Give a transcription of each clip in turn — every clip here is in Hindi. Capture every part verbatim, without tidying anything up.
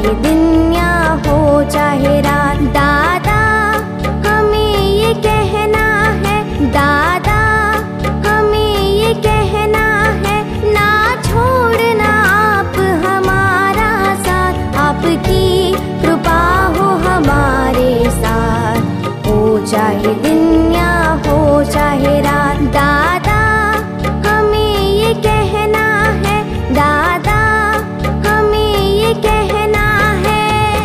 चाहे दिन या हो चाहे रात। दादा हमें ये कहना है, दादा हमें ये कहना है, ना छोड़ना आप हमारा साथ। आपकी कृपा हो हमारे साथ, हो चाहे दिन या हो चाहे रात। दादा हमें ये कहना है, दादा हमें ये कहना है।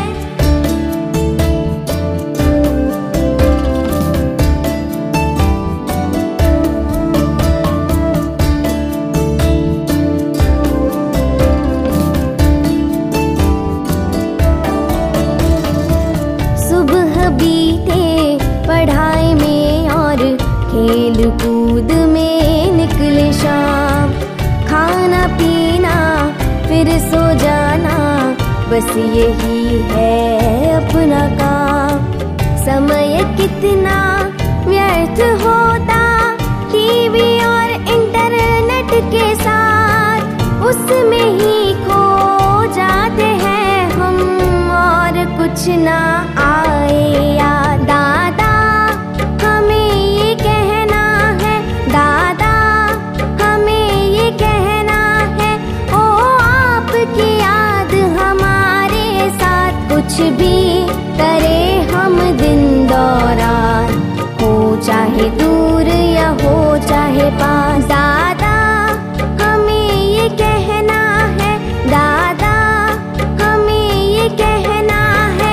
सुबह बीते पढ़ाई में और खेल कूद में निकले शाम। खाना पीना फिर सो जाना, बस यही है अपना काम। समय कितना व्यर्थ होता टीवी और इंटरनेट के साथ, उसमें ही खो जाते हैं हम और कुछ ना आए याद। दादा हमें ये कहना है, दादा हमें ये कहना है, ओ आपकी याद हमारे साथ। कुछ भी करे हम दिन दौरान, हो चाहे दूर या हो चाहे पास। दादा हमें ये कहना है, दादा हमें ये कहना है।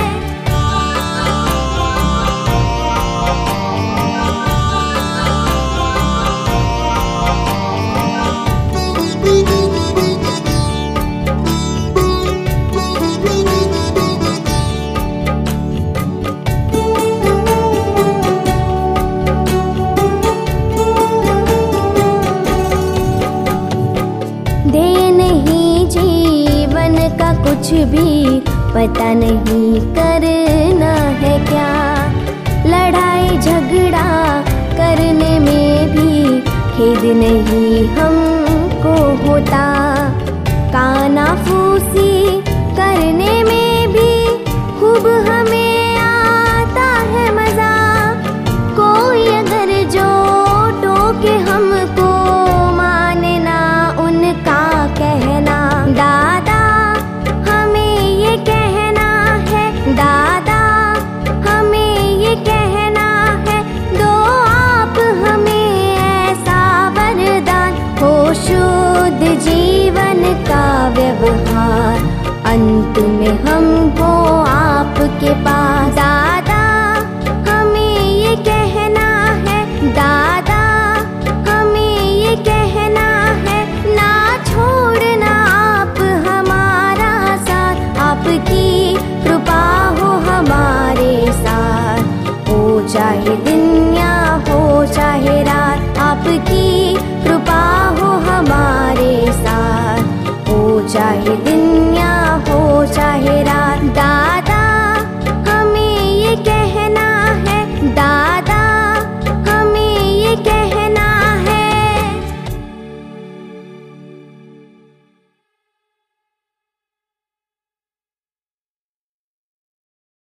दे नहीं जीवन का कुछ भी, पता नहीं करना है क्या। लड़ाई झगड़ा करने में भी खेद नहीं हमको होता। कानाफूसी करने में भी खूब हमें आता है मजा। कोई अगर जो टोके हमको, माने ना उनका कहना। दादा हमें ये कहना है, दादा हमें ये कहना है, दो आप हमें ऐसा वरदान, हो शुद्ध जीवन का व्यवहार, अंत में हम हो आपके पास। दादा हमें ये कहना है, दादा हमें ये कहना है, ना छोड़ना आप हमारा साथ। आपकी कृपा हो हमारे साथ, हो चाहे दिन या हो चाहे रात। आपकी कृपा हो हमारे साथ, हो चाहे दिन